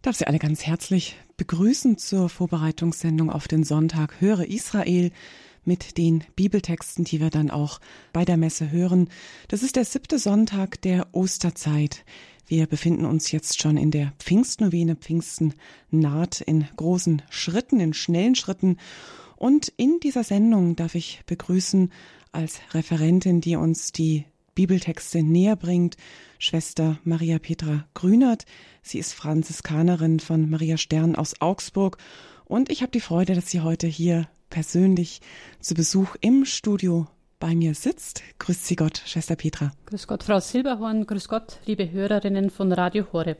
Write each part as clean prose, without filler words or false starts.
Darf Sie alle ganz herzlich begrüßen zur Vorbereitungssendung auf den Sonntag Höre Israel mit den Bibeltexten, die wir dann auch bei der Messe hören. Das ist der 7. Sonntag der Osterzeit. Wir befinden uns jetzt schon in der Pfingstnovene. Pfingsten naht in großen Schritten, in schnellen Schritten. Und in dieser Sendung darf ich begrüßen als Referentin, die uns die Bibeltexte näher bringt, Schwester Maria Petra Grünert. Sie ist Franziskanerin von Maria Stern aus Augsburg. Und ich habe die Freude, dass sie heute hier persönlich zu Besuch im Studio bei mir sitzt. Grüß Sie Gott, Schwester Petra. Grüß Gott, Frau Silberhorn. Grüß Gott, liebe Hörerinnen von Radio Horeb.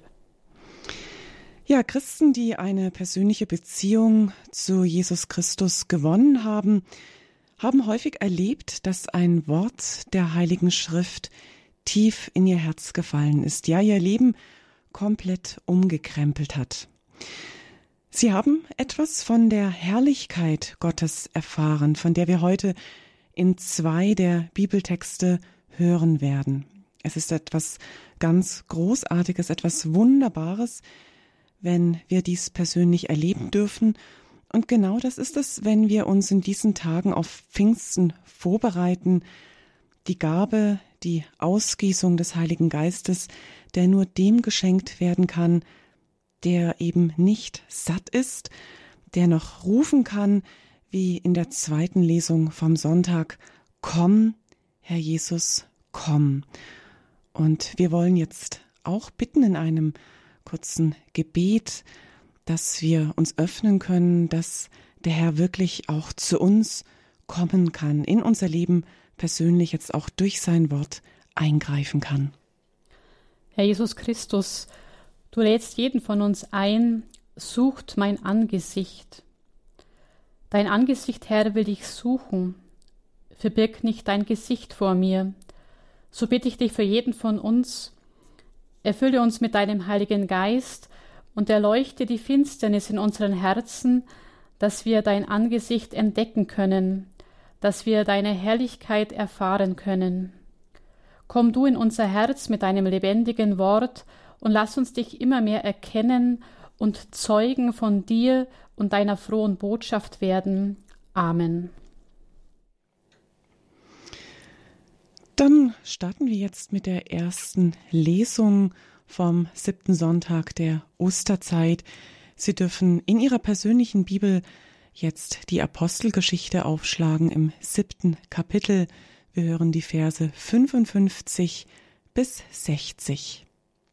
Ja, Christen, die eine persönliche Beziehung zu Jesus Christus gewonnen haben, haben häufig erlebt, dass ein Wort der Heiligen Schrift tief in ihr Herz gefallen ist, ja, ihr Leben komplett umgekrempelt hat. Sie haben etwas von der Herrlichkeit Gottes erfahren, von der wir heute in 2 der Bibeltexte hören werden. Es ist etwas ganz Großartiges, etwas Wunderbares, wenn wir dies persönlich erleben dürfen. Und genau das ist es, wenn wir uns in diesen Tagen auf Pfingsten vorbereiten, die Gabe, die Ausgießung des Heiligen Geistes, der nur dem geschenkt werden kann, der eben nicht satt ist, der noch rufen kann, wie in der 2. Lesung vom Sonntag: Komm, Herr Jesus, komm. Und wir wollen jetzt auch bitten in einem kurzen Gebet, dass wir uns öffnen können, dass der Herr wirklich auch zu uns kommen kann, in unser Leben persönlich jetzt auch durch sein Wort eingreifen kann. Herr Jesus Christus, du lädst jeden von uns ein, sucht mein Angesicht. Dein Angesicht, Herr, will ich suchen. Verbirg nicht dein Gesicht vor mir. So bitte ich dich für jeden von uns, erfülle uns mit deinem Heiligen Geist und erleuchte die Finsternis in unseren Herzen, dass wir dein Angesicht entdecken können, dass wir deine Herrlichkeit erfahren können. Komm du in unser Herz mit deinem lebendigen Wort und lass uns dich immer mehr erkennen und Zeugen von dir und deiner frohen Botschaft werden. Amen. Dann starten wir jetzt mit der ersten Lesung vom 7. Sonntag der Osterzeit. Sie dürfen in Ihrer persönlichen Bibel jetzt die Apostelgeschichte aufschlagen im 7. Kapitel. Wir hören die Verse 55 bis 60.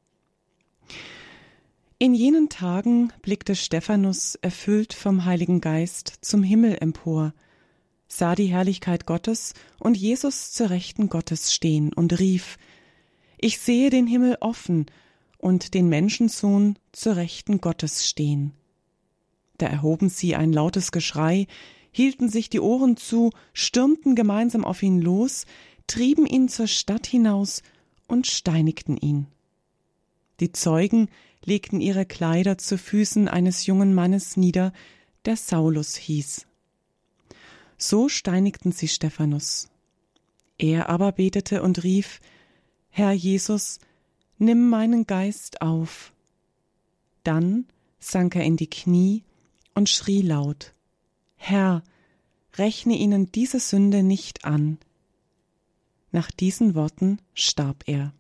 In jenen Tagen blickte Stephanus, erfüllt vom Heiligen Geist, zum Himmel empor, sah die Herrlichkeit Gottes und Jesus zur Rechten Gottes stehen und rief: Ich sehe den Himmel offen und den Menschensohn zur Rechten Gottes stehen. Da erhoben sie ein lautes Geschrei, hielten sich die Ohren zu, stürmten gemeinsam auf ihn los, trieben ihn zur Stadt hinaus und steinigten ihn. Die Zeugen legten ihre Kleider zu Füßen eines jungen Mannes nieder, der Saulus hieß. So steinigten sie Stephanus. Er aber betete und rief: Herr Jesus, nimm meinen Geist auf. Dann sank er in die Knie und schrie laut: Herr, rechne ihnen diese Sünde nicht an. Nach diesen Worten starb er.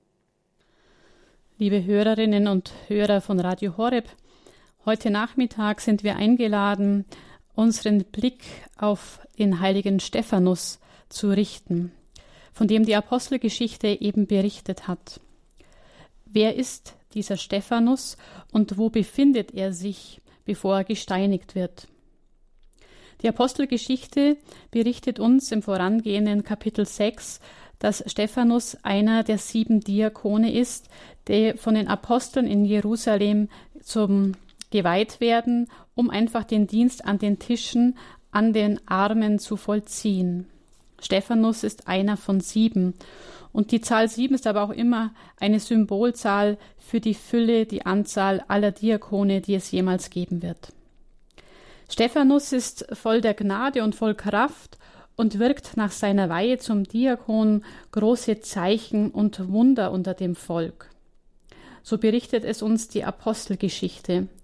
Liebe Hörerinnen und Hörer von Radio Horeb, heute Nachmittag sind wir eingeladen, unseren Blick auf den heiligen Stephanus zu richten, von dem die Apostelgeschichte eben berichtet hat. Wer ist dieser Stephanus und wo befindet er sich, bevor er gesteinigt wird? Die Apostelgeschichte berichtet uns im vorangehenden Kapitel 6, dass Stephanus einer der 7 Diakone ist, die von den Aposteln in Jerusalem zum geweiht werden, um einfach den Dienst an den Tischen, an den Armen zu vollziehen. Stephanus ist einer von 7. Und die Zahl 7 ist aber auch immer eine Symbolzahl für die Fülle, die Anzahl aller Diakone, die es jemals geben wird. Stephanus ist voll der Gnade und voll Kraft und wirkt nach seiner Weihe zum Diakon große Zeichen und Wunder unter dem Volk. So berichtet es uns die Apostelgeschichte.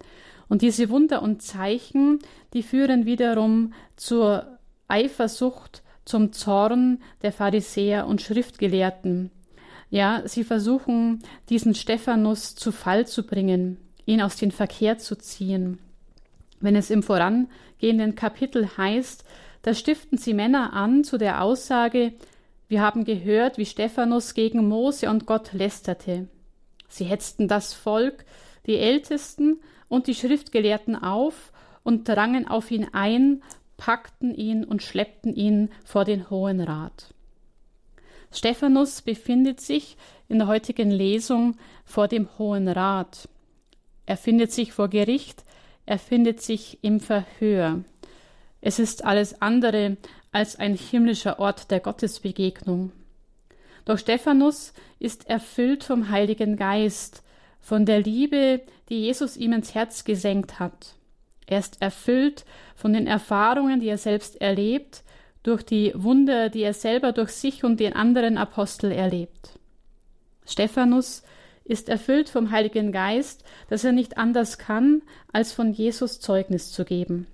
Und diese Wunder und Zeichen, die führen wiederum zur Eifersucht, zum Zorn der Pharisäer und Schriftgelehrten. Ja, sie versuchen, diesen Stephanus zu Fall zu bringen, ihn aus dem Verkehr zu ziehen. Wenn es im vorangehenden Kapitel heißt, da stiften sie Männer an zu der Aussage: Wir haben gehört, wie Stephanus gegen Mose und Gott lästerte. Sie hetzten das Volk, die Ältesten und die Schriftgelehrten auf und drangen auf ihn ein, packten ihn und schleppten ihn vor den Hohen Rat. Stephanus befindet sich in der heutigen Lesung vor dem Hohen Rat. Er findet sich vor Gericht, er findet sich im Verhör. Es ist alles andere als ein himmlischer Ort der Gottesbegegnung. Doch Stephanus ist erfüllt vom Heiligen Geist, von der Liebe, die Jesus ihm ins Herz gesenkt hat. Er ist erfüllt von den Erfahrungen, die er selbst erlebt, durch die Wunder, die er selber durch sich und den anderen Apostel erlebt. Stephanus ist erfüllt vom Heiligen Geist, dass er nicht anders kann, als von Jesus Zeugnis zu geben.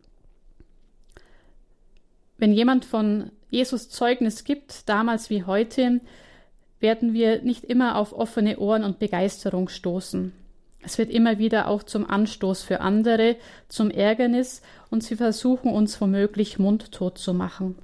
Wenn jemand von Jesus Zeugnis gibt, damals wie heute, werden wir nicht immer auf offene Ohren und Begeisterung stoßen. Es wird immer wieder auch zum Anstoß für andere, zum Ärgernis, und sie versuchen uns womöglich mundtot zu machen.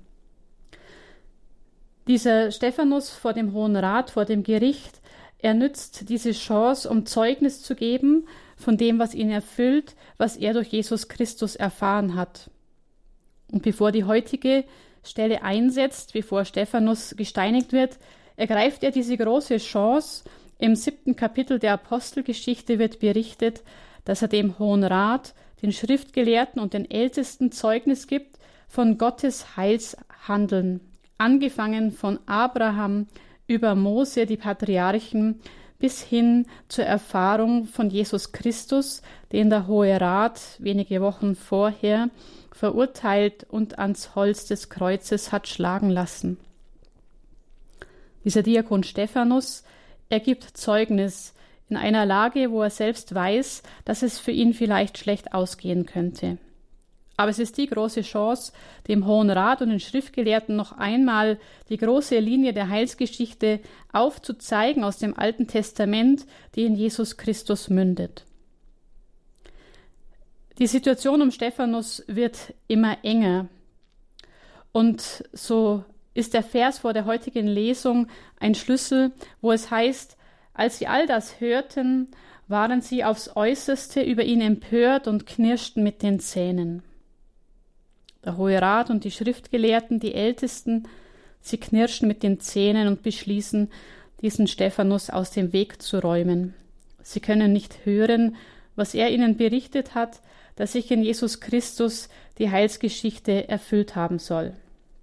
Dieser Stephanus vor dem Hohen Rat, vor dem Gericht, er nützt diese Chance, um Zeugnis zu geben von dem, was ihn erfüllt, was er durch Jesus Christus erfahren hat. Und bevor die heutige Stelle einsetzt, bevor Stephanus gesteinigt wird, ergreift er diese große Chance. Im 7. Kapitel der Apostelgeschichte wird berichtet, dass er dem Hohen Rat, den Schriftgelehrten und den Ältesten Zeugnis gibt von Gottes Heilshandeln, angefangen von Abraham über Mose, die Patriarchen, bis hin zur Erfahrung von Jesus Christus, den der Hohe Rat wenige Wochen vorher verurteilt und ans Holz des Kreuzes hat schlagen lassen. Dieser Diakon Stephanus, er gibt Zeugnis in einer Lage, wo er selbst weiß, dass es für ihn vielleicht schlecht ausgehen könnte. Aber es ist die große Chance, dem Hohen Rat und den Schriftgelehrten noch einmal die große Linie der Heilsgeschichte aufzuzeigen aus dem Alten Testament, die in Jesus Christus mündet. Die Situation um Stephanus wird immer enger. Und so ist der Vers vor der heutigen Lesung ein Schlüssel, wo es heißt: Als sie all das hörten, waren sie aufs Äußerste über ihn empört und knirschten mit den Zähnen. Der Hohe Rat und die Schriftgelehrten, die Ältesten, sie knirschen mit den Zähnen und beschließen, diesen Stephanus aus dem Weg zu räumen. Sie können nicht hören, was er ihnen berichtet hat, dass sich in Jesus Christus die Heilsgeschichte erfüllt haben soll.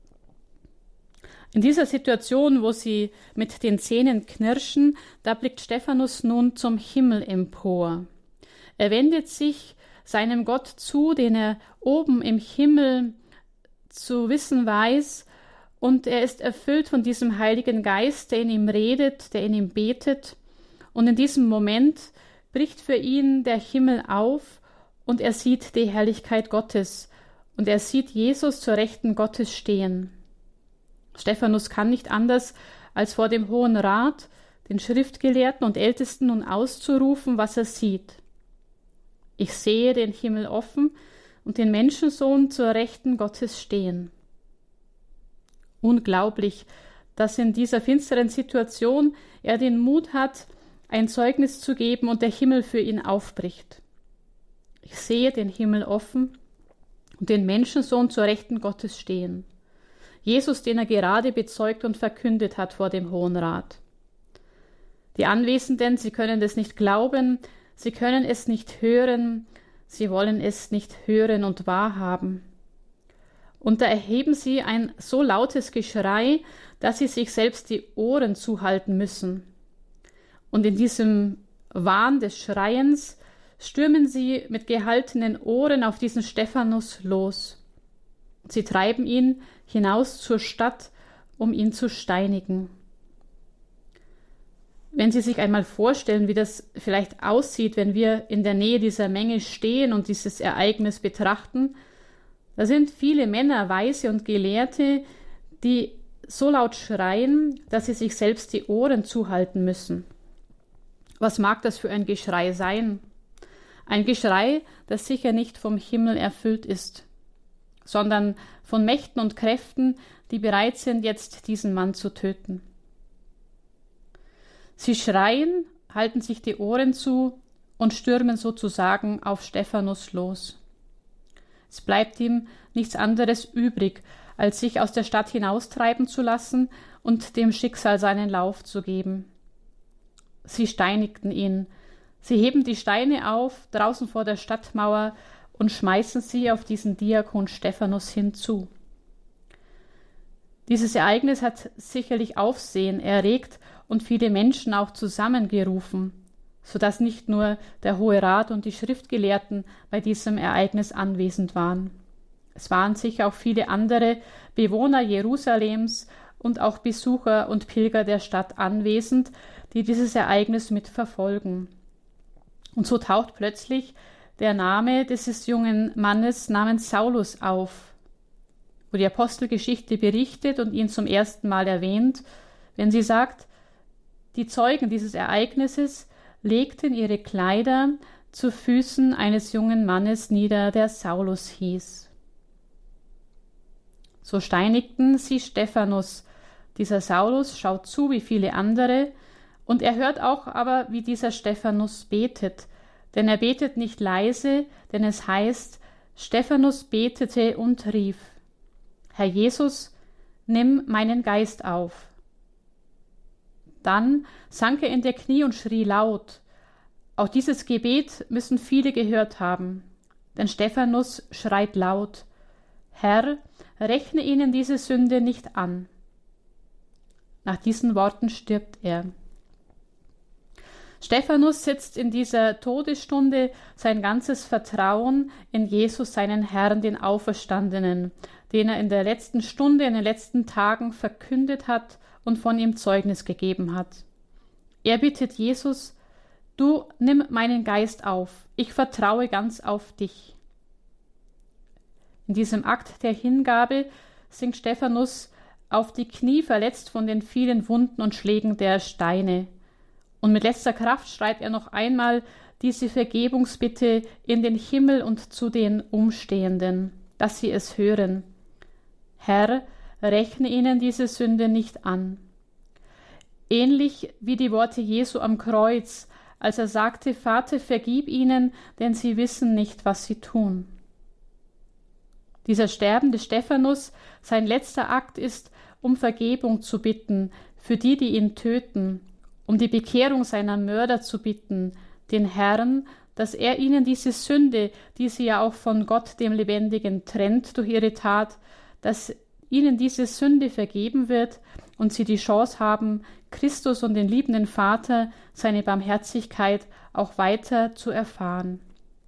In dieser Situation, wo sie mit den Zähnen knirschen, da blickt Stephanus nun zum Himmel empor. Er wendet sich seinem Gott zu, den er oben im Himmel zu wissen weiß, und er ist erfüllt von diesem Heiligen Geist, der in ihm redet, der in ihm betet, und in diesem Moment bricht für ihn der Himmel auf und er sieht die Herrlichkeit Gottes und er sieht Jesus zur Rechten Gottes stehen. Stephanus kann nicht anders, als vor dem Hohen Rat, den Schriftgelehrten und Ältesten nun auszurufen, was er sieht. Ich sehe den Himmel offen und den Menschensohn zur Rechten Gottes stehen. Unglaublich, dass in dieser finsteren Situation er den Mut hat, ein Zeugnis zu geben und der Himmel für ihn aufbricht. Ich sehe den Himmel offen und den Menschensohn zur Rechten Gottes stehen. Jesus, den er gerade bezeugt und verkündet hat vor dem Hohen Rat. Die Anwesenden, sie können es nicht glauben, sie können es nicht hören, sie wollen es nicht hören und wahrhaben. Und da erheben sie ein so lautes Geschrei, dass sie sich selbst die Ohren zuhalten müssen. Und in diesem Wahn des Schreiens stürmen sie mit gehaltenen Ohren auf diesen Stephanus los. Sie treiben ihn hinaus zur Stadt, um ihn zu steinigen. Wenn Sie sich einmal vorstellen, wie das vielleicht aussieht, wenn wir in der Nähe dieser Menge stehen und dieses Ereignis betrachten, da sind viele Männer, Weise und Gelehrte, die so laut schreien, dass sie sich selbst die Ohren zuhalten müssen. Was mag das für ein Geschrei sein? Ein Geschrei, das sicher nicht vom Himmel erfüllt ist, sondern von Mächten und Kräften, die bereit sind, jetzt diesen Mann zu töten. Sie schreien, halten sich die Ohren zu und stürmen sozusagen auf Stephanus los. Es bleibt ihm nichts anderes übrig, als sich aus der Stadt hinaustreiben zu lassen und dem Schicksal seinen Lauf zu geben. Sie steinigten ihn. Sie heben die Steine auf, draußen vor der Stadtmauer, und schmeißen sie auf diesen Diakon Stephanus hinzu. Dieses Ereignis hat sicherlich Aufsehen erregt und viele Menschen auch zusammengerufen, sodass nicht nur der Hohe Rat und die Schriftgelehrten bei diesem Ereignis anwesend waren. Es waren sicher auch viele andere Bewohner Jerusalems und auch Besucher und Pilger der Stadt anwesend, die dieses Ereignis mitverfolgen. Und so taucht plötzlich der Name dieses jungen Mannes namens Saulus auf, wo die Apostelgeschichte berichtet und ihn zum ersten Mal erwähnt, wenn sie sagt, die Zeugen dieses Ereignisses legten ihre Kleider zu Füßen eines jungen Mannes nieder, der Saulus hieß. So steinigten sie Stephanus. Dieser Saulus schaut zu wie viele andere, und er hört auch aber, wie dieser Stephanus betet. Denn er betet nicht leise, denn es heißt, Stephanus betete und rief, Herr Jesus, nimm meinen Geist auf. Dann sank er in der Knie und schrie laut. Auch dieses Gebet müssen viele gehört haben, denn Stephanus schreit laut, Herr, rechne ihnen diese Sünde nicht an. Nach diesen Worten stirbt er. Stephanus setzt in dieser Todesstunde sein ganzes Vertrauen in Jesus, seinen Herrn, den Auferstandenen, den er in der letzten Stunde, in den letzten Tagen verkündet hat und von ihm Zeugnis gegeben hat. Er bittet Jesus, du nimm meinen Geist auf, ich vertraue ganz auf dich. In diesem Akt der Hingabe sinkt Stephanus auf die Knie, verletzt von den vielen Wunden und Schlägen der Steine. Und mit letzter Kraft schreit er noch einmal diese Vergebungsbitte in den Himmel und zu den Umstehenden, dass sie es hören. Herr, rechne ihnen diese Sünde nicht an. Ähnlich wie die Worte Jesu am Kreuz, als er sagte, Vater, vergib ihnen, denn sie wissen nicht, was sie tun. Dieser sterbende Stephanus, sein letzter Akt ist, um Vergebung zu bitten für die, die ihn töten, um die Bekehrung seiner Mörder zu bitten, den Herrn, dass er ihnen diese Sünde, die sie ja auch von Gott, dem Lebendigen, trennt durch ihre Tat, dass ihnen diese Sünde vergeben wird und sie die Chance haben, Christus und den liebenden Vater, seine Barmherzigkeit auch weiter zu erfahren.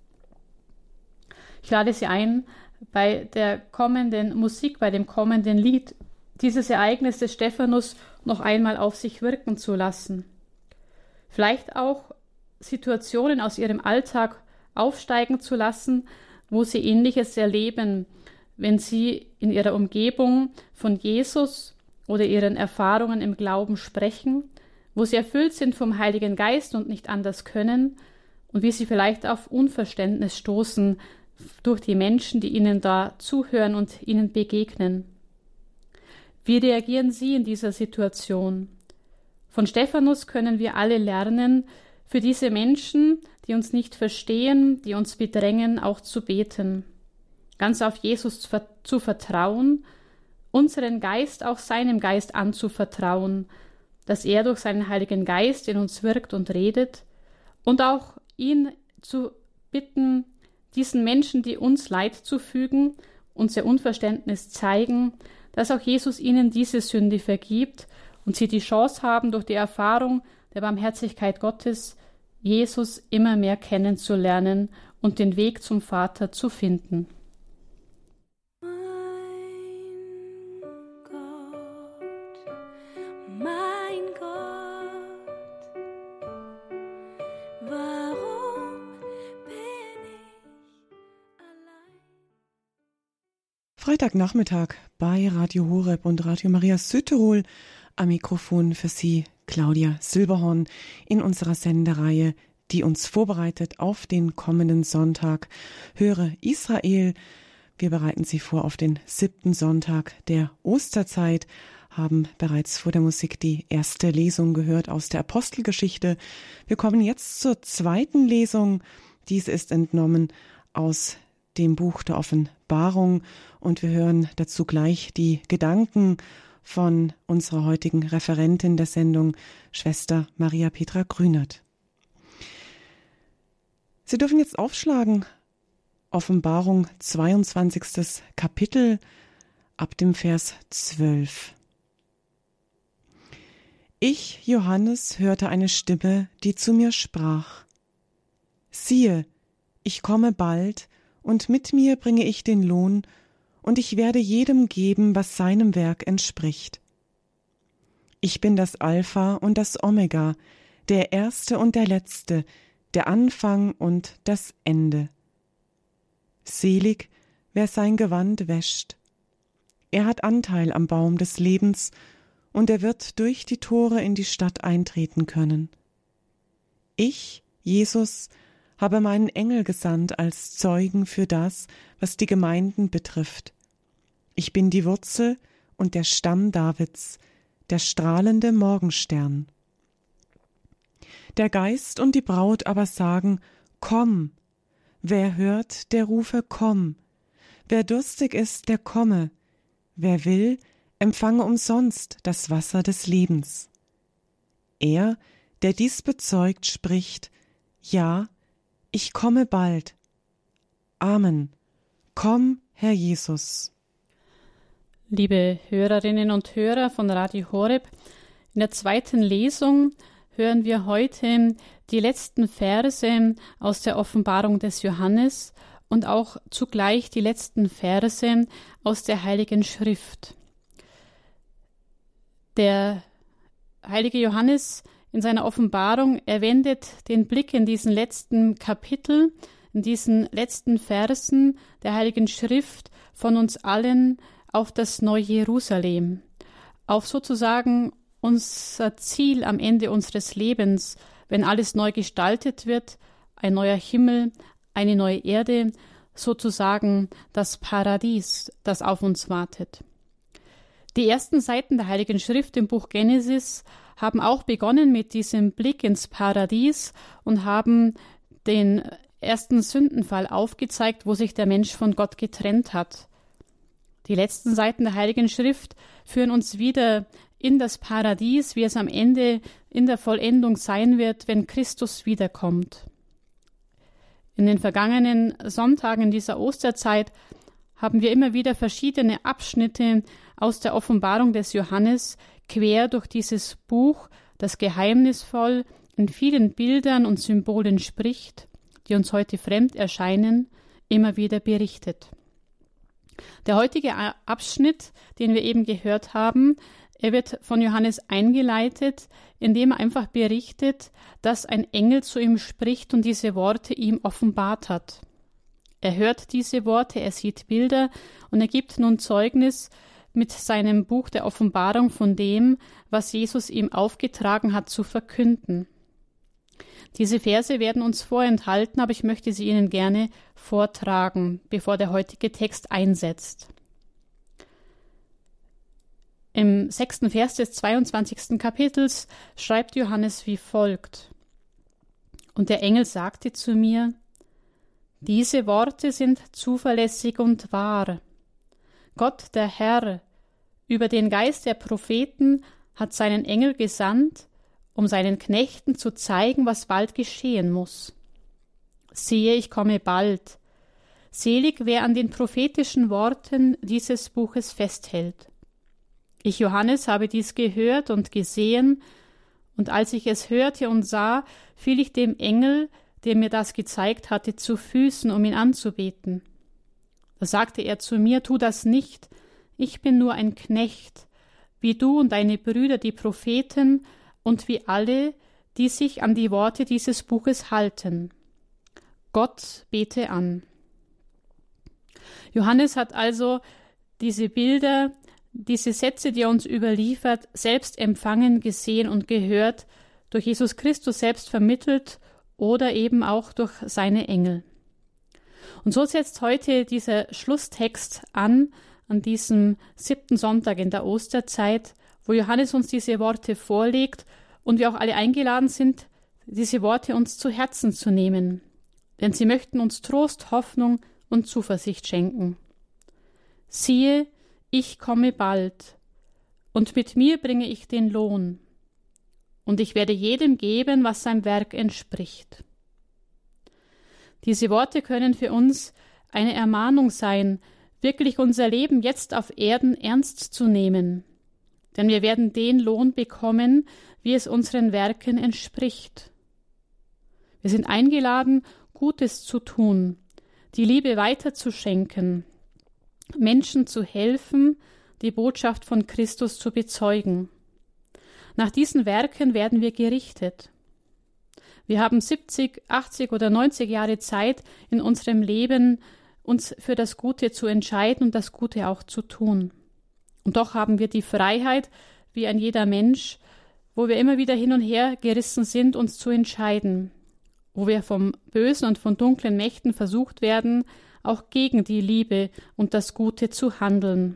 Ich lade Sie ein, bei der kommenden Musik, bei dem kommenden Lied, dieses Ereignis des Stephanus noch einmal auf sich wirken zu lassen. Vielleicht auch Situationen aus ihrem Alltag aufsteigen zu lassen, wo sie Ähnliches erleben, wenn sie in ihrer Umgebung von Jesus oder ihren Erfahrungen im Glauben sprechen, wo sie erfüllt sind vom Heiligen Geist und nicht anders können und wie sie vielleicht auf Unverständnis stoßen durch die Menschen, die ihnen da zuhören und ihnen begegnen. Wie reagieren Sie in dieser Situation? Von Stephanus können wir alle lernen, für diese Menschen, die uns nicht verstehen, die uns bedrängen, auch zu beten, ganz auf Jesus zu vertrauen, unseren Geist auch seinem Geist anzuvertrauen, dass er durch seinen Heiligen Geist in uns wirkt und redet, und auch ihn zu bitten, diesen Menschen, die uns Leid zufügen, uns ihr Unverständnis zeigen, dass auch Jesus ihnen diese Sünde vergibt und sie die Chance haben, durch die Erfahrung der Barmherzigkeit Gottes Jesus immer mehr kennenzulernen und den Weg zum Vater zu finden. Mein Gott, Freitagnachmittag bei Radio Horeb und Radio Maria Südtirol. Am Mikrofon für Sie Claudia Silberhorn in unserer Sendereihe, die uns vorbereitet auf den kommenden Sonntag. Höre Israel. Wir bereiten Sie vor auf den 7. Sonntag der Osterzeit, haben bereits vor der Musik die erste Lesung gehört aus der Apostelgeschichte. Wir kommen jetzt zur zweiten Lesung. Diese ist entnommen aus dem Buch der Offenbarung und wir hören dazu gleich die Gedanken von unserer heutigen Referentin der Sendung, Schwester Maria Petra Grünert. Sie dürfen jetzt aufschlagen, Offenbarung 22. Kapitel ab dem Vers 12. Ich, Johannes, hörte eine Stimme, die zu mir sprach: Siehe, ich komme bald, und mit mir bringe ich den Lohn, und ich werde jedem geben, was seinem Werk entspricht. Ich bin das Alpha und das Omega, der Erste und der Letzte, der Anfang und das Ende. Selig, wer sein Gewand wäscht. Er hat Anteil am Baum des Lebens, und er wird durch die Tore in die Stadt eintreten können. Ich, Jesus, habe meinen Engel gesandt als Zeugen für das, was die Gemeinden betrifft. Ich bin die Wurzel und der Stamm Davids, der strahlende Morgenstern. Der Geist und die Braut aber sagen: Komm! Wer hört, der rufe: Komm! Wer durstig ist, der komme! Wer will, empfange umsonst das Wasser des Lebens. Er, der dies bezeugt, spricht: Ja, ich komme bald. Amen. Komm, Herr Jesus. Liebe Hörerinnen und Hörer von Radio Horeb, in der zweiten Lesung hören wir heute die letzten Verse aus der Offenbarung des Johannes und auch zugleich die letzten Verse aus der Heiligen Schrift. Der heilige Johannes in seiner Offenbarung, er wendet den Blick in diesen letzten Kapitel, in diesen letzten Versen der Heiligen Schrift von uns allen auf das neue Jerusalem, auf sozusagen unser Ziel am Ende unseres Lebens, wenn alles neu gestaltet wird, ein neuer Himmel, eine neue Erde, sozusagen das Paradies, das auf uns wartet. Die ersten Seiten der Heiligen Schrift im Buch Genesis haben auch begonnen mit diesem Blick ins Paradies und haben den ersten Sündenfall aufgezeigt, wo sich der Mensch von Gott getrennt hat. Die letzten Seiten der Heiligen Schrift führen uns wieder in das Paradies, wie es am Ende in der Vollendung sein wird, wenn Christus wiederkommt. In den vergangenen Sonntagen dieser Osterzeit haben wir immer wieder verschiedene Abschnitte aus der Offenbarung des Johannes quer durch dieses Buch, das geheimnisvoll in vielen Bildern und Symbolen spricht, die uns heute fremd erscheinen, immer wieder berichtet. Der heutige Abschnitt, den wir eben gehört haben, er wird von Johannes eingeleitet, indem er einfach berichtet, dass ein Engel zu ihm spricht und diese Worte ihm offenbart hat. Er hört diese Worte, er sieht Bilder und er gibt nun Zeugnis mit seinem Buch der Offenbarung von dem, was Jesus ihm aufgetragen hat zu verkünden. Diese Verse werden uns vorenthalten, aber ich möchte sie Ihnen gerne vortragen, bevor der heutige Text einsetzt. Im 6. Vers des 22. Kapitels schreibt Johannes wie folgt: Und der Engel sagte zu mir: Diese Worte sind zuverlässig und wahr. Gott, der Herr, über den Geist der Propheten, hat seinen Engel gesandt, um seinen Knechten zu zeigen, was bald geschehen muss. Siehe, ich komme bald. Selig, wer an den prophetischen Worten dieses Buches festhält. Ich, Johannes, habe dies gehört und gesehen, und als ich es hörte und sah, fiel ich dem Engel, der mir das gezeigt hatte, zu Füßen, um ihn anzubeten. Da sagte er zu mir: Tu das nicht, ich bin nur ein Knecht, wie du und deine Brüder, die Propheten, und wie alle, die sich an die Worte dieses Buches halten. Gott bete an. Johannes hat also diese Bilder, diese Sätze, die er uns überliefert, selbst empfangen, gesehen und gehört, durch Jesus Christus selbst vermittelt oder eben auch durch seine Engel. Und so setzt heute dieser Schlusstext an diesem 7. Sonntag in der Osterzeit, wo Johannes uns diese Worte vorlegt und wir auch alle eingeladen sind, diese Worte uns zu Herzen zu nehmen. Denn sie möchten uns Trost, Hoffnung und Zuversicht schenken. Siehe, ich komme bald, und mit mir bringe ich den Lohn, und ich werde jedem geben, was sein Werk entspricht. Diese Worte können für uns eine Ermahnung sein, wirklich unser Leben jetzt auf Erden ernst zu nehmen. Denn wir werden den Lohn bekommen, wie es unseren Werken entspricht. Wir sind eingeladen, Gutes zu tun, die Liebe weiterzuschenken, Menschen zu helfen, die Botschaft von Christus zu bezeugen. Nach diesen Werken werden wir gerichtet. Wir haben 70, 80 oder 90 Jahre Zeit in unserem Leben, uns für das Gute zu entscheiden und das Gute auch zu tun. Und doch haben wir die Freiheit, wie ein jeder Mensch, wo wir immer wieder hin und her gerissen sind, uns zu entscheiden, wo wir vom Bösen und von dunklen Mächten versucht werden, auch gegen die Liebe und das Gute zu handeln.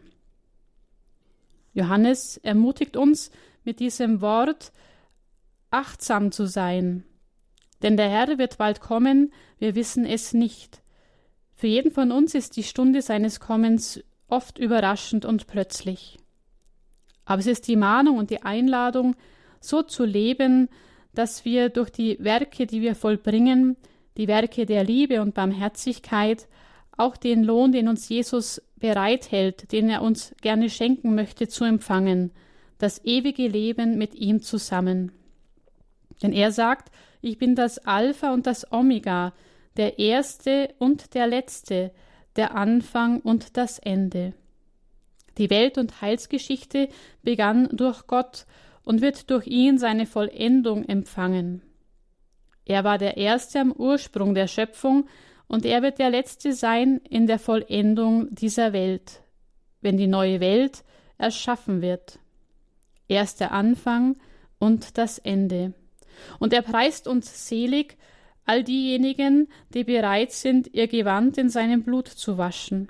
Johannes ermutigt uns mit diesem Wort, achtsam zu sein. Denn der Herr wird bald kommen, wir wissen es nicht. Für jeden von uns ist die Stunde seines Kommens oft überraschend und plötzlich. Aber es ist die Mahnung und die Einladung, so zu leben, dass wir durch die Werke, die wir vollbringen, die Werke der Liebe und Barmherzigkeit, auch den Lohn, den uns Jesus bereithält, den er uns gerne schenken möchte, zu empfangen, das ewige Leben mit ihm zusammen. Denn er sagt, ich bin das Alpha und das Omega, der Erste und der Letzte, der Anfang und das Ende. Die Welt- und Heilsgeschichte begann durch Gott und wird durch ihn seine Vollendung empfangen. Er war der Erste am Ursprung der Schöpfung und er wird der Letzte sein in der Vollendung dieser Welt, wenn die neue Welt erschaffen wird. Er ist der Anfang und das Ende. Und er preist uns selig, all diejenigen, die bereit sind, ihr Gewand in seinem Blut zu waschen.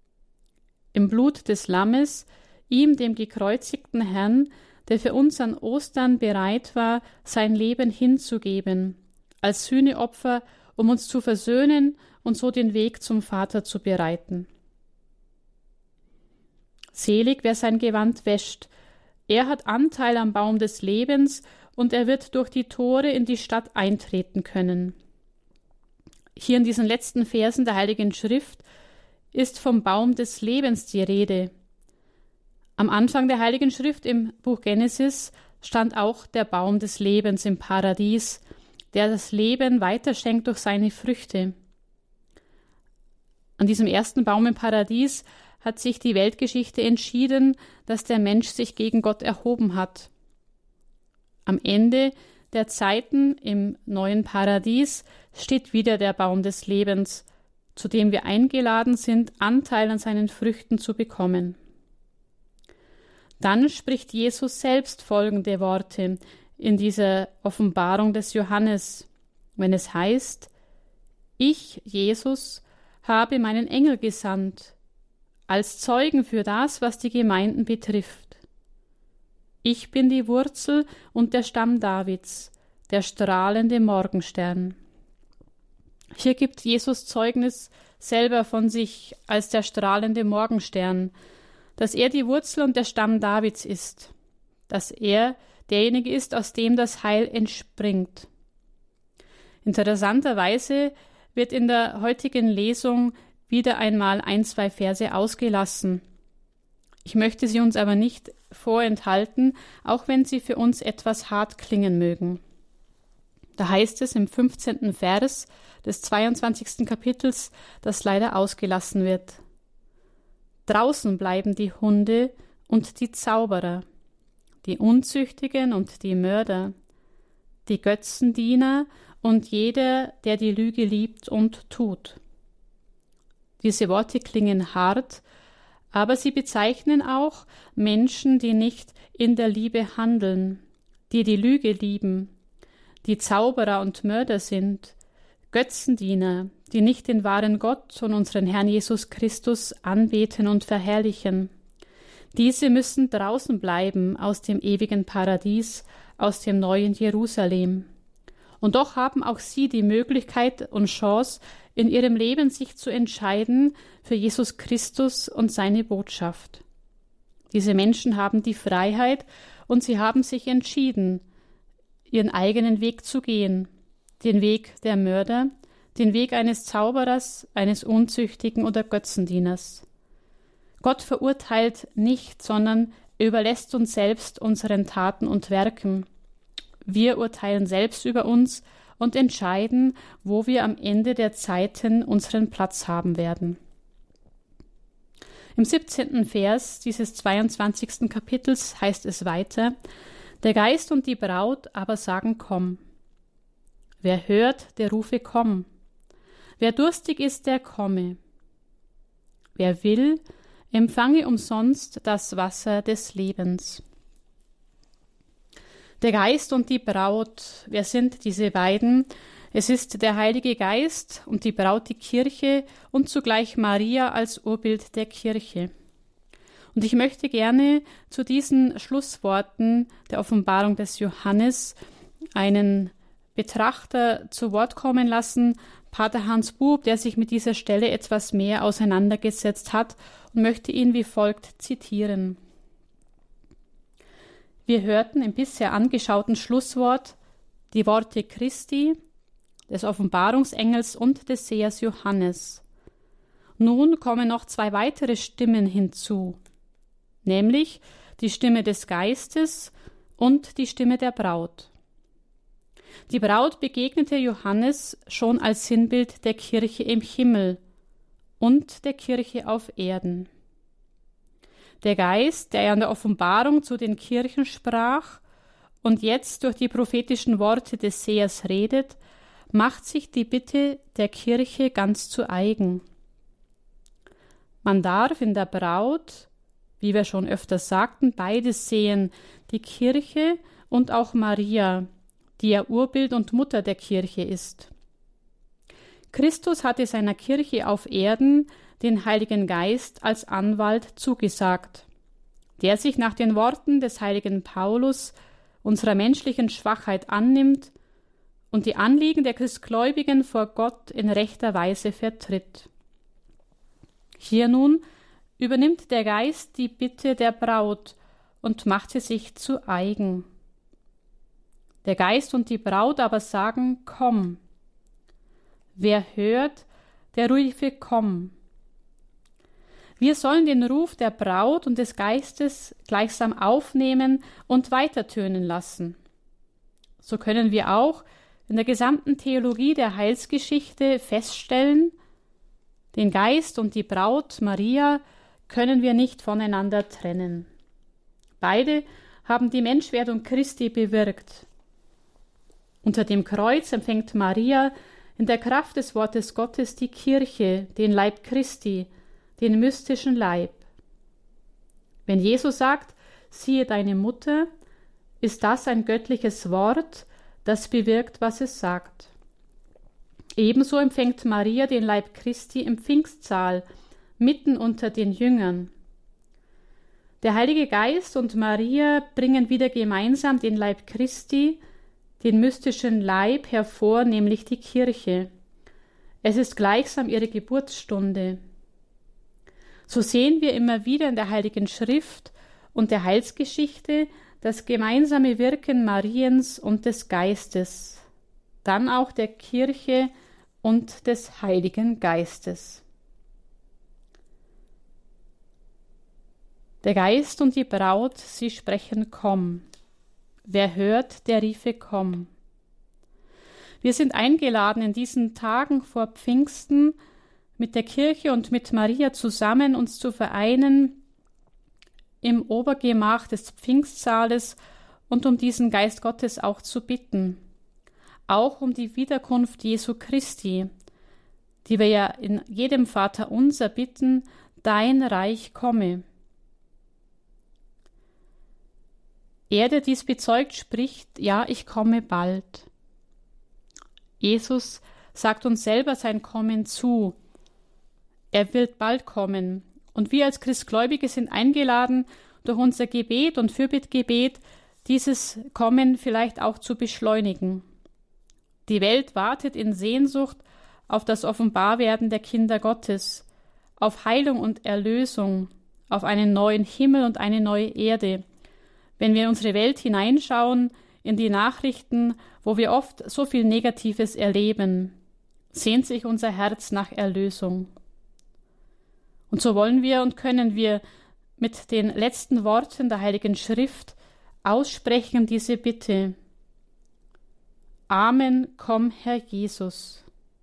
Im Blut des Lammes, ihm, dem gekreuzigten Herrn, der für uns an Ostern bereit war, sein Leben hinzugeben, als Sühneopfer, um uns zu versöhnen und so den Weg zum Vater zu bereiten. Selig, wer sein Gewand wäscht. Er hat Anteil am Baum des Lebens und er wird durch die Tore in die Stadt eintreten können. Hier in diesen letzten Versen der Heiligen Schrift ist vom Baum des Lebens die Rede. Am Anfang der Heiligen Schrift im Buch Genesis stand auch der Baum des Lebens im Paradies, der das Leben weiterschenkt durch seine Früchte. An diesem ersten Baum im Paradies hat sich die Weltgeschichte entschieden, dass der Mensch sich gegen Gott erhoben hat. Am Ende der Zeiten im neuen Paradies steht wieder der Baum des Lebens, zu dem wir eingeladen sind, Anteil an seinen Früchten zu bekommen. Dann spricht Jesus selbst folgende Worte in dieser Offenbarung des Johannes, wenn es heißt: Ich, Jesus, habe meinen Engel gesandt, als Zeugen für das, was die Gemeinden betrifft. Ich bin die Wurzel und der Stamm Davids, der strahlende Morgenstern. Hier gibt Jesus Zeugnis selber von sich als der strahlende Morgenstern, dass er die Wurzel und der Stamm Davids ist, dass er derjenige ist, aus dem das Heil entspringt. Interessanterweise wird in der heutigen Lesung wieder einmal 1, 2 Verse ausgelassen. Ich möchte sie uns aber nicht vorenthalten, auch wenn sie für uns etwas hart klingen mögen. Da heißt es im 15. Vers des 22. Kapitels, das leider ausgelassen wird: Draußen bleiben die Hunde und die Zauberer, die Unzüchtigen und die Mörder, die Götzendiener und jeder, der die Lüge liebt und tut. Diese Worte klingen hart, Aber sie bezeichnen auch Menschen, die nicht in der Liebe handeln, die die Lüge lieben, die Zauberer und Mörder sind, Götzendiener, die nicht den wahren Gott und unseren Herrn Jesus Christus anbeten und verherrlichen. Diese müssen draußen bleiben aus dem ewigen Paradies, aus dem neuen Jerusalem. Und doch haben auch sie die Möglichkeit und Chance, in ihrem Leben sich zu entscheiden für Jesus Christus und seine Botschaft. Diese Menschen haben die Freiheit und sie haben sich entschieden, ihren eigenen Weg zu gehen, den Weg der Mörder, den Weg eines Zauberers, eines Unzüchtigen oder Götzendieners. Gott verurteilt nicht, sondern überlässt uns selbst unseren Taten und Werken. Wir urteilen selbst über uns und entscheiden, wo wir am Ende der Zeiten unseren Platz haben werden. Im 17. Vers dieses 22. Kapitels heißt es weiter: Der Geist und die Braut aber sagen, komm. Wer hört, der rufe, komm. Wer durstig ist, der komme. Wer will, empfange umsonst das Wasser des Lebens. Der Geist und die Braut, wer sind diese beiden? Es ist der Heilige Geist und die Braut die Kirche und zugleich Maria als Urbild der Kirche. Und ich möchte gerne zu diesen Schlussworten der Offenbarung des Johannes einen Betrachter zu Wort kommen lassen, Pater Hans Bub, der sich mit dieser Stelle etwas mehr auseinandergesetzt hat, und möchte ihn wie folgt zitieren. Wir hörten im bisher angeschauten Schlusswort die Worte Christi, des Offenbarungsengels und des Sehers Johannes. Nun kommen noch zwei weitere Stimmen hinzu, nämlich die Stimme des Geistes und die Stimme der Braut. Die Braut begegnete Johannes schon als Sinnbild der Kirche im Himmel und der Kirche auf Erden. Der Geist, der an der Offenbarung zu den Kirchen sprach und jetzt durch die prophetischen Worte des Sehers redet, macht sich die Bitte der Kirche ganz zu eigen. Man darf in der Braut, wie wir schon öfters sagten, beides sehen, die Kirche und auch Maria, die ja Urbild und Mutter der Kirche ist. Christus hatte seiner Kirche auf Erden den Heiligen Geist als Anwalt zugesagt, der sich nach den Worten des heiligen Paulus unserer menschlichen Schwachheit annimmt und die Anliegen der Christgläubigen vor Gott in rechter Weise vertritt. Hier nun übernimmt der Geist die Bitte der Braut und macht sie sich zu eigen. Der Geist und die Braut aber sagen, komm. Wer hört, der rufe, komm. Wir sollen den Ruf der Braut und des Geistes gleichsam aufnehmen und weitertönen lassen. So können wir auch in der gesamten Theologie der Heilsgeschichte feststellen, den Geist und die Braut Maria können wir nicht voneinander trennen. Beide haben die Menschwerdung Christi bewirkt. Unter dem Kreuz empfängt Maria in der Kraft des Wortes Gottes die Kirche, den Leib Christi, den mystischen Leib. Wenn Jesus sagt, siehe deine Mutter, ist das ein göttliches Wort, das bewirkt, was es sagt. Ebenso empfängt Maria den Leib Christi im Pfingstsaal, mitten unter den Jüngern. Der Heilige Geist und Maria bringen wieder gemeinsam den Leib Christi, den mystischen Leib hervor, nämlich die Kirche. Es ist gleichsam ihre Geburtsstunde. So sehen wir immer wieder in der Heiligen Schrift und der Heilsgeschichte das gemeinsame Wirken Mariens und des Geistes, dann auch der Kirche und des Heiligen Geistes. Der Geist und die Braut, sie sprechen, komm. Wer hört, der riefe, komm. Wir sind eingeladen, in diesen Tagen vor Pfingsten mit der Kirche und mit Maria zusammen uns zu vereinen im Obergemach des Pfingstsaales und um diesen Geist Gottes auch zu bitten. Auch um die Wiederkunft Jesu Christi, die wir ja in jedem Vaterunser bitten, dein Reich komme. Er, der dies bezeugt, spricht, ja, ich komme bald. Jesus sagt uns selber sein Kommen zu. Er wird bald kommen. Und wir als Christgläubige sind eingeladen, durch unser Gebet und Fürbittgebet dieses Kommen vielleicht auch zu beschleunigen. Die Welt wartet in Sehnsucht auf das Offenbarwerden der Kinder Gottes, auf Heilung und Erlösung, auf einen neuen Himmel und eine neue Erde. Wenn wir in unsere Welt hineinschauen, in die Nachrichten, wo wir oft so viel Negatives erleben, sehnt sich unser Herz nach Erlösung. Und so wollen wir und können wir mit den letzten Worten der Heiligen Schrift aussprechen diese Bitte. Amen, komm, Herr Jesus.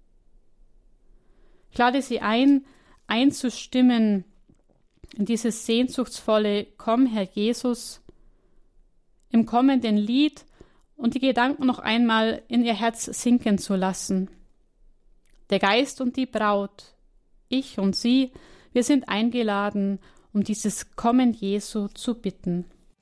Ich lade Sie ein, einzustimmen in dieses sehnsuchtsvolle Komm, Herr Jesus, im kommenden Lied und die Gedanken noch einmal in Ihr Herz sinken zu lassen. Der Geist und die Braut, ich und Sie, wir sind eingeladen, um dieses Kommen Jesu zu bitten.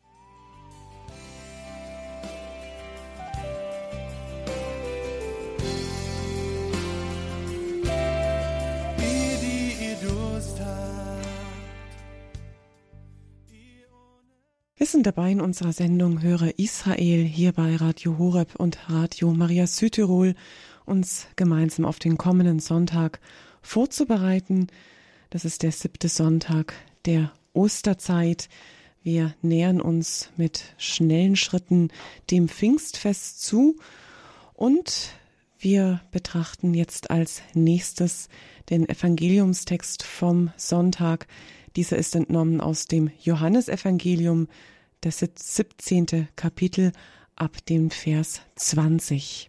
Wir sind dabei in unserer Sendung Höre Israel hier bei Radio Horeb und Radio Maria Südtirol, uns gemeinsam auf den kommenden Sonntag vorzubereiten. Das ist der 7. Sonntag der Osterzeit. Wir nähern uns mit schnellen Schritten dem Pfingstfest zu und wir betrachten jetzt als nächstes den Evangeliumstext vom Sonntag. Dieser ist entnommen aus dem Johannesevangelium, das 17. Kapitel ab dem Vers 20.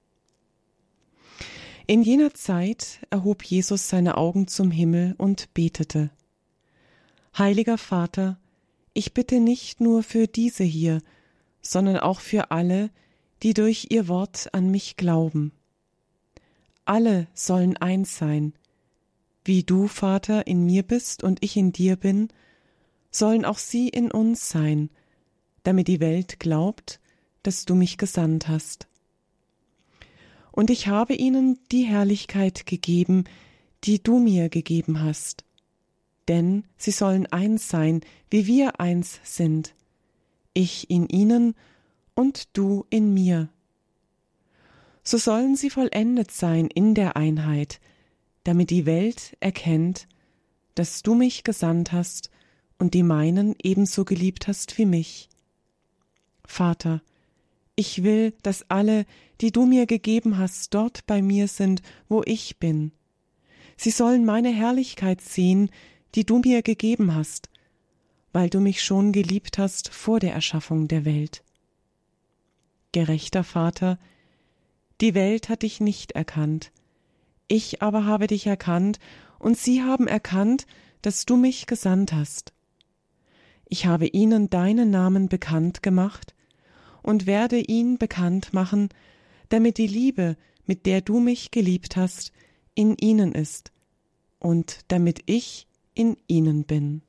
In jener Zeit erhob Jesus seine Augen zum Himmel und betete: Heiliger Vater, ich bitte nicht nur für diese hier, sondern auch für alle, die durch ihr Wort an mich glauben. Alle sollen eins sein. Wie du, Vater, in mir bist und ich in dir bin, sollen auch sie in uns sein, damit die Welt glaubt, dass du mich gesandt hast. Und ich habe ihnen die Herrlichkeit gegeben, die du mir gegeben hast. Denn sie sollen eins sein, wie wir eins sind, ich in ihnen und du in mir. So sollen sie vollendet sein in der Einheit, damit die Welt erkennt, dass du mich gesandt hast und die meinen ebenso geliebt hast wie mich. Vater, ich will, dass alle, die du mir gegeben hast, dort bei mir sind, wo ich bin. Sie sollen meine Herrlichkeit sehen, die du mir gegeben hast, weil du mich schon geliebt hast vor der Erschaffung der Welt. Gerechter Vater, die Welt hat dich nicht erkannt, ich aber habe dich erkannt, und sie haben erkannt, dass du mich gesandt hast. Ich habe ihnen deinen Namen bekannt gemacht und werde ihn bekannt machen, damit die Liebe, mit der du mich geliebt hast, in ihnen ist und damit ich in ihnen bin.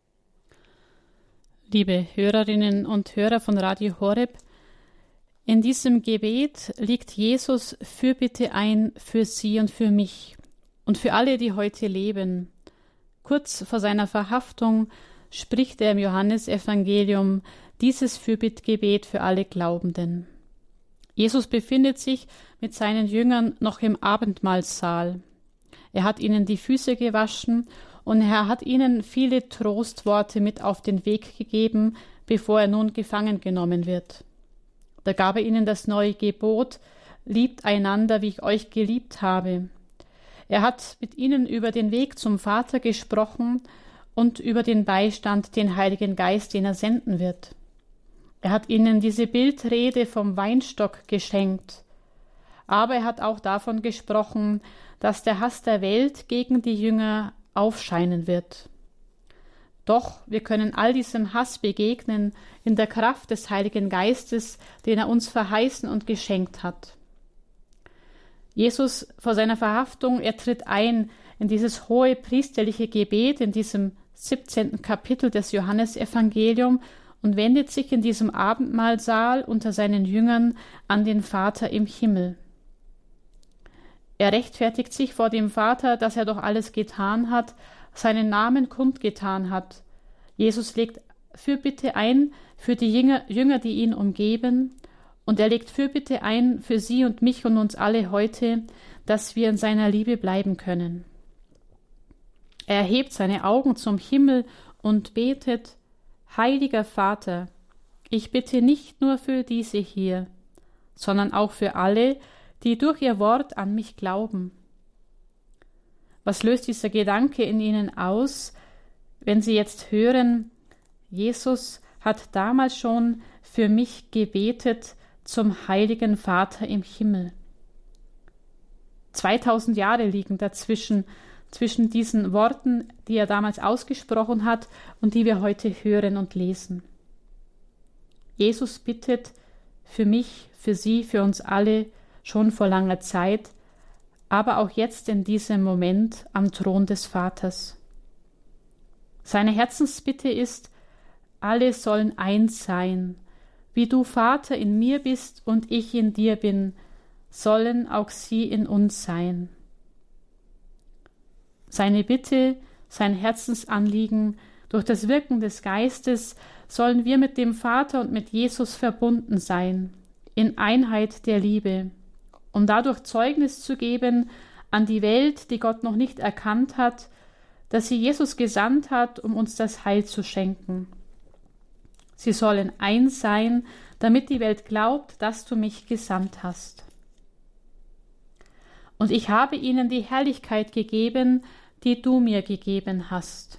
Liebe Hörerinnen und Hörer von Radio Horeb, in diesem Gebet legt Jesus Fürbitte ein für Sie und für mich und für alle, die heute leben. Kurz vor seiner Verhaftung spricht er im Johannesevangelium dieses Fürbittgebet für alle Glaubenden. Jesus befindet sich mit seinen Jüngern noch im Abendmahlsaal. Er hat ihnen die Füße gewaschen und er hat ihnen viele Trostworte mit auf den Weg gegeben, bevor er nun gefangen genommen wird. Da gab er ihnen das neue Gebot: Liebt einander, wie ich euch geliebt habe. Er hat mit ihnen über den Weg zum Vater gesprochen und über den Beistand, den Heiligen Geist, den er senden wird. Er hat ihnen diese Bildrede vom Weinstock geschenkt. Aber er hat auch davon gesprochen, dass der Hass der Welt gegen die Jünger aufscheinen wird. Doch wir können all diesem Hass begegnen in der Kraft des Heiligen Geistes, den er uns verheißen und geschenkt hat. Jesus vor seiner Verhaftung, er tritt ein in dieses hohe priesterliche Gebet in diesem 17. Kapitel des Johannesevangeliums und wendet sich in diesem Abendmahlsaal unter seinen Jüngern an den Vater im Himmel. Er rechtfertigt sich vor dem Vater, dass er doch alles getan hat, seinen Namen kundgetan hat. Jesus legt Fürbitte ein für die Jünger, die ihn umgeben, und er legt Fürbitte ein für sie und mich und uns alle heute, dass wir in seiner Liebe bleiben können. Er erhebt seine Augen zum Himmel und betet: Heiliger Vater, ich bitte nicht nur für diese hier, sondern auch für alle, die durch ihr Wort an mich glauben. Was löst dieser Gedanke in ihnen aus, wenn sie jetzt hören, Jesus hat damals schon für mich gebetet zum heiligen Vater im Himmel? 2000 Jahre liegen dazwischen, zwischen diesen Worten, die er damals ausgesprochen hat und die wir heute hören und lesen. Jesus bittet für mich, für Sie, für uns alle schon vor langer Zeit, aber auch jetzt in diesem Moment am Thron des Vaters. Seine Herzensbitte ist: Alle sollen eins sein. Wie du, Vater, in mir bist und ich in dir bin, sollen auch sie in uns sein. Seine Bitte, sein Herzensanliegen, durch das Wirken des Geistes sollen wir mit dem Vater und mit Jesus verbunden sein, in Einheit der Liebe, um dadurch Zeugnis zu geben an die Welt, die Gott noch nicht erkannt hat, dass sie Jesus gesandt hat, um uns das Heil zu schenken. Sie sollen eins sein, damit die Welt glaubt, dass du mich gesandt hast. Und ich habe ihnen die Herrlichkeit gegeben, die du mir gegeben hast.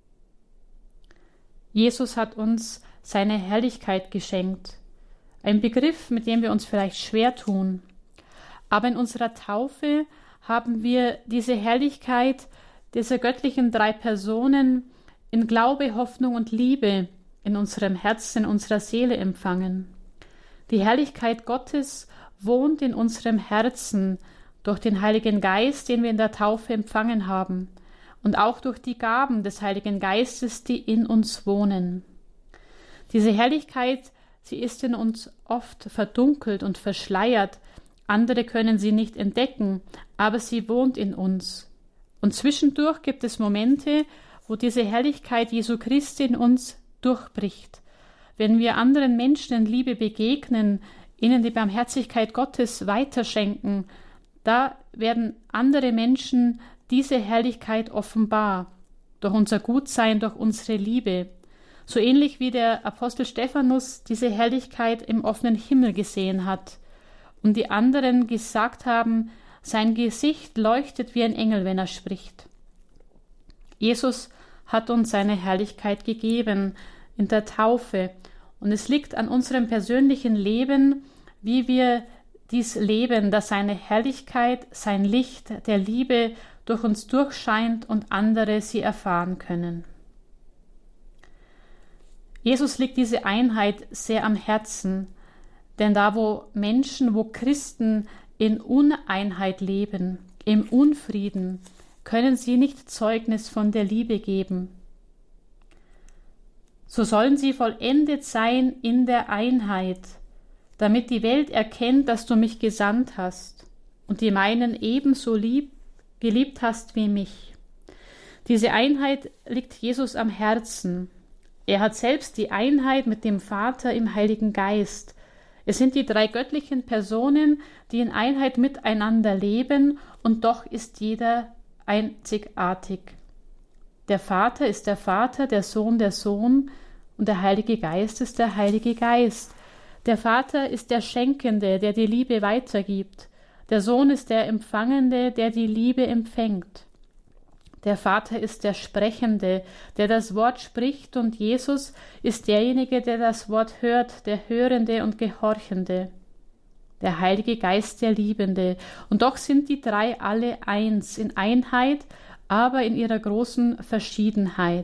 Jesus hat uns seine Herrlichkeit geschenkt, ein Begriff, mit dem wir uns vielleicht schwer tun. Aber in unserer Taufe haben wir diese Herrlichkeit dieser göttlichen 3 Personen in Glaube, Hoffnung und Liebe in unserem Herzen, in unserer Seele empfangen. Die Herrlichkeit Gottes wohnt in unserem Herzen durch den Heiligen Geist, den wir in der Taufe empfangen haben, und auch durch die Gaben des Heiligen Geistes, die in uns wohnen. Diese Herrlichkeit, sie ist in uns oft verdunkelt und verschleiert. Andere können sie nicht entdecken, aber sie wohnt in uns. Und zwischendurch gibt es Momente, wo diese Herrlichkeit Jesu Christi in uns durchbricht. Wenn wir anderen Menschen in Liebe begegnen, ihnen die Barmherzigkeit Gottes weiterschenken, da werden andere Menschen diese Herrlichkeit offenbar, durch unser Gutsein, durch unsere Liebe. So ähnlich wie der Apostel Stephanus diese Herrlichkeit im offenen Himmel gesehen hat und die anderen gesagt haben, sein Gesicht leuchtet wie ein Engel, wenn er spricht. Jesus hat uns seine Herrlichkeit gegeben in der Taufe, und es liegt an unserem persönlichen Leben, wie wir dies leben, dass seine Herrlichkeit, sein Licht der Liebe durch uns durchscheint und andere sie erfahren können. Jesus liegt diese Einheit sehr am Herzen, denn da, wo Menschen, wo Christen in Uneinheit leben, im Unfrieden, können sie nicht Zeugnis von der Liebe geben. So sollen sie vollendet sein in der Einheit, damit die Welt erkennt, dass du mich gesandt hast und die meinen ebenso geliebt hast wie mich. Diese Einheit liegt Jesus am Herzen. Er hat selbst die Einheit mit dem Vater im Heiligen Geist. Es sind die 3 göttlichen Personen, die in Einheit miteinander leben, und doch ist jeder einzigartig. Der Vater ist der Vater, der Sohn und der Heilige Geist ist der Heilige Geist. Der Vater ist der Schenkende, der die Liebe weitergibt. Der Sohn ist der Empfangende, der die Liebe empfängt. Der Vater ist der Sprechende, der das Wort spricht, und Jesus ist derjenige, der das Wort hört, der Hörende und Gehorchende. Der Heilige Geist, der Liebende. Und doch sind die 3 alle eins, in Einheit, aber in ihrer großen Verschiedenheit.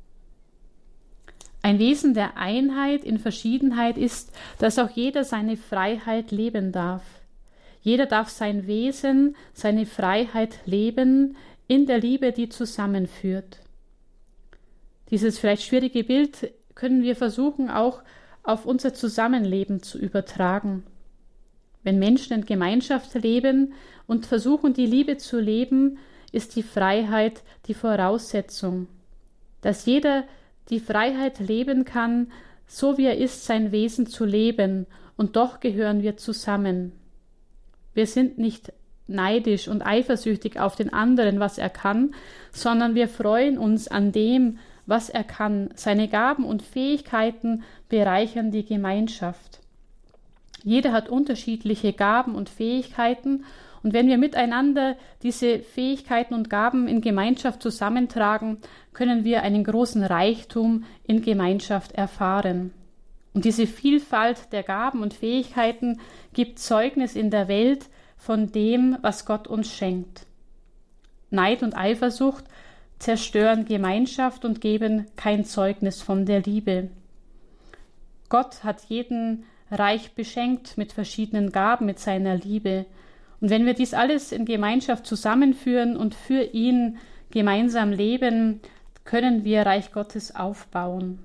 Ein Wesen der Einheit in Verschiedenheit ist, dass auch jeder seine Freiheit leben darf. Jeder darf sein Wesen, seine Freiheit leben in der Liebe, die zusammenführt. Dieses vielleicht schwierige Bild können wir versuchen, auch auf unser Zusammenleben zu übertragen. Wenn Menschen in Gemeinschaft leben und versuchen, die Liebe zu leben, ist die Freiheit die Voraussetzung. Dass jeder die Freiheit leben kann, so wie er ist, sein Wesen zu leben, und doch gehören wir zusammen. Wir sind nicht neidisch und eifersüchtig auf den anderen, was er kann, sondern wir freuen uns an dem, was er kann. Seine Gaben und Fähigkeiten bereichern die Gemeinschaft. Jeder hat unterschiedliche Gaben und Fähigkeiten, und wenn wir miteinander diese Fähigkeiten und Gaben in Gemeinschaft zusammentragen, können wir einen großen Reichtum in Gemeinschaft erfahren. Und diese Vielfalt der Gaben und Fähigkeiten gibt Zeugnis in der Welt von dem, was Gott uns schenkt. Neid und Eifersucht zerstören Gemeinschaft und geben kein Zeugnis von der Liebe. Gott hat jeden reich beschenkt mit verschiedenen Gaben, mit seiner Liebe. Und wenn wir dies alles in Gemeinschaft zusammenführen und für ihn gemeinsam leben, können wir Reich Gottes aufbauen.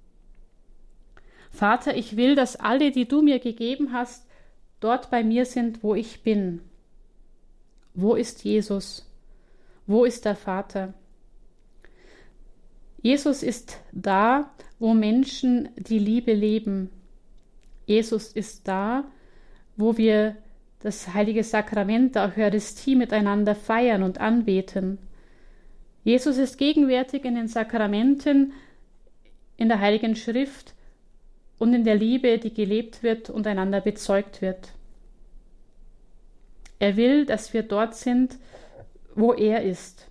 Vater, ich will, dass alle, die du mir gegeben hast, dort bei mir sind, wo ich bin. Wo ist Jesus? Wo ist der Vater? Jesus ist da, wo Menschen die Liebe leben. Jesus ist da, wo wir das heilige Sakrament der Eucharistie miteinander feiern und anbeten. Jesus ist gegenwärtig in den Sakramenten, in der Heiligen Schrift und in der Liebe, die gelebt wird und einander bezeugt wird. Er will, dass wir dort sind, wo er ist.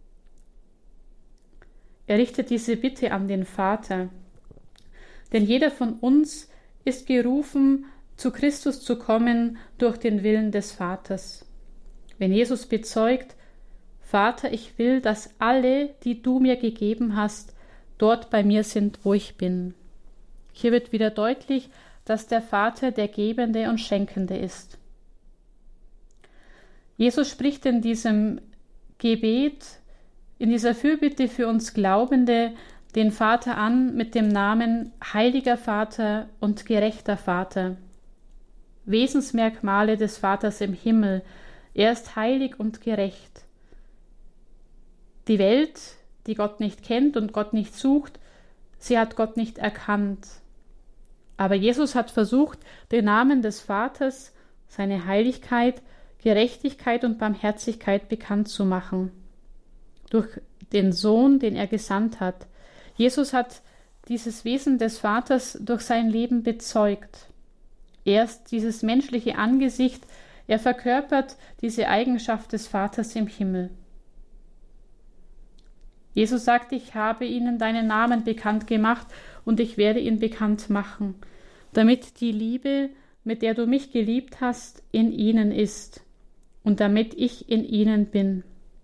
Er richtet diese Bitte an den Vater. Denn jeder von uns ist gerufen, zu Christus zu kommen durch den Willen des Vaters. Wenn Jesus bezeugt, Vater, ich will, dass alle, die du mir gegeben hast, dort bei mir sind, wo ich bin. Hier wird wieder deutlich, dass der Vater der Gebende und Schenkende ist. Jesus spricht in diesem Gebet, in dieser Fürbitte für uns Glaubende, den Vater an mit dem Namen Heiliger Vater und gerechter Vater. Wesensmerkmale des Vaters im Himmel. Er ist heilig und gerecht. Die Welt, die Gott nicht kennt und Gott nicht sucht, sie hat Gott nicht erkannt. Aber Jesus hat versucht, den Namen des Vaters, seine Heiligkeit, Gerechtigkeit und Barmherzigkeit bekannt zu machen. Durch den Sohn, den er gesandt hat. Jesus hat dieses Wesen des Vaters durch sein Leben bezeugt. Er ist dieses menschliche Angesicht, er verkörpert diese Eigenschaft des Vaters im Himmel. Jesus sagt, ich habe ihnen deinen Namen bekannt gemacht und ich werde ihn bekannt machen, damit die Liebe, mit der du mich geliebt hast, in ihnen ist und damit ich in ihnen bin.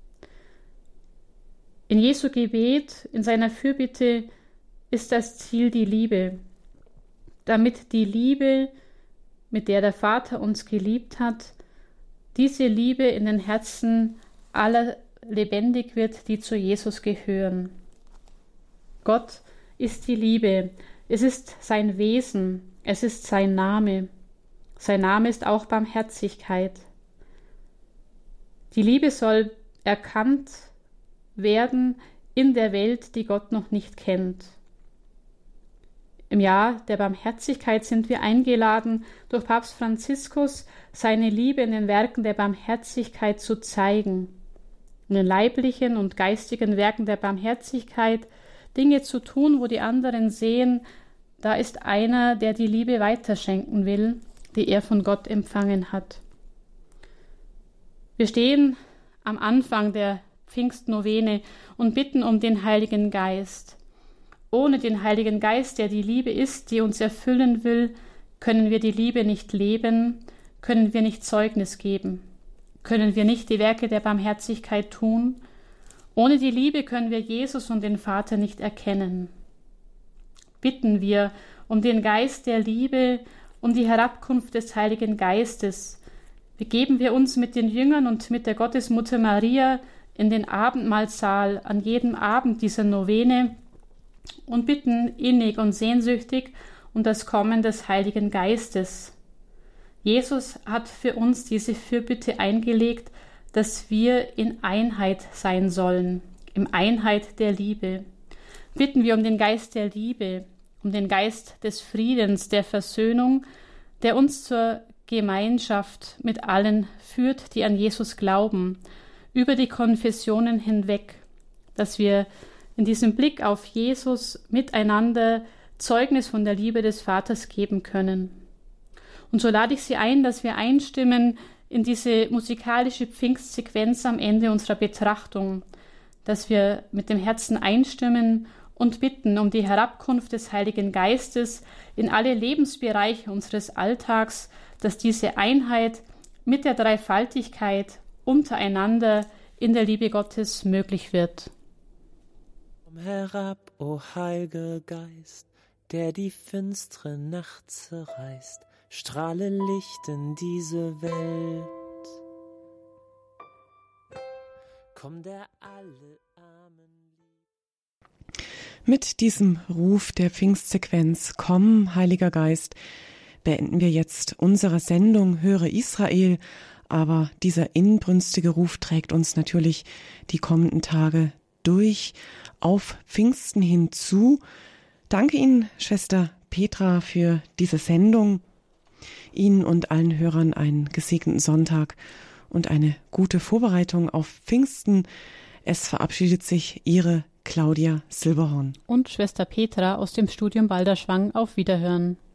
In Jesu Gebet, in seiner Fürbitte ist das Ziel die Liebe, damit die Liebe, mit der der Vater uns geliebt hat, diese Liebe in den Herzen aller lebendig wird, die zu Jesus gehören. Gott ist die Liebe, es ist sein Wesen, es ist sein Name. Sein Name ist auch Barmherzigkeit. Die Liebe soll erkannt werden in der Welt, die Gott noch nicht kennt. Im Jahr der Barmherzigkeit sind wir eingeladen, durch Papst Franziskus seine Liebe in den Werken der Barmherzigkeit zu zeigen, in den leiblichen und geistigen Werken der Barmherzigkeit Dinge zu tun, wo die anderen sehen, da ist einer, der die Liebe weiterschenken will, die er von Gott empfangen hat. Wir stehen am Anfang der Pfingstnovene und bitten um den Heiligen Geist. Ohne den Heiligen Geist, der die Liebe ist, die uns erfüllen will, können wir die Liebe nicht leben, können wir nicht Zeugnis geben, können wir nicht die Werke der Barmherzigkeit tun. Ohne die Liebe können wir Jesus und den Vater nicht erkennen. Bitten wir um den Geist der Liebe, um die Herabkunft des Heiligen Geistes, begeben wir uns mit den Jüngern und mit der Gottesmutter Maria in den Abendmahlsaal an jedem Abend dieser Novene und bitten innig und sehnsüchtig um das Kommen des Heiligen Geistes. Jesus hat für uns diese Fürbitte eingelegt, dass wir in Einheit sein sollen, in Einheit der Liebe. Bitten wir um den Geist der Liebe, um den Geist des Friedens, der Versöhnung, der uns zur Gemeinschaft mit allen führt, die an Jesus glauben, über die Konfessionen hinweg, dass wir in diesem Blick auf Jesus miteinander Zeugnis von der Liebe des Vaters geben können. Und so lade ich Sie ein, dass wir einstimmen in diese musikalische Pfingstsequenz am Ende unserer Betrachtung, dass wir mit dem Herzen einstimmen und bitten um die Herabkunft des Heiligen Geistes in alle Lebensbereiche unseres Alltags, dass diese Einheit mit der Dreifaltigkeit untereinander in der Liebe Gottes möglich wird. Komm herab, o Heiliger Geist, der die finstere Nacht zerreißt, strahle Licht in diese Welt. Komm, der alle Armen liebt. Mit diesem Ruf der Pfingstsequenz, komm, Heiliger Geist, beenden wir jetzt unsere Sendung Höre Israel, aber dieser inbrünstige Ruf trägt uns natürlich die kommenden Tage durch auf Pfingsten hinzu. Danke Ihnen, Schwester Petra, für diese Sendung. Ihnen und allen Hörern einen gesegneten Sonntag und eine gute Vorbereitung auf Pfingsten. Es verabschiedet sich Ihre Claudia Silberhorn und Schwester Petra aus dem Studium Balderschwang. Auf Wiederhören.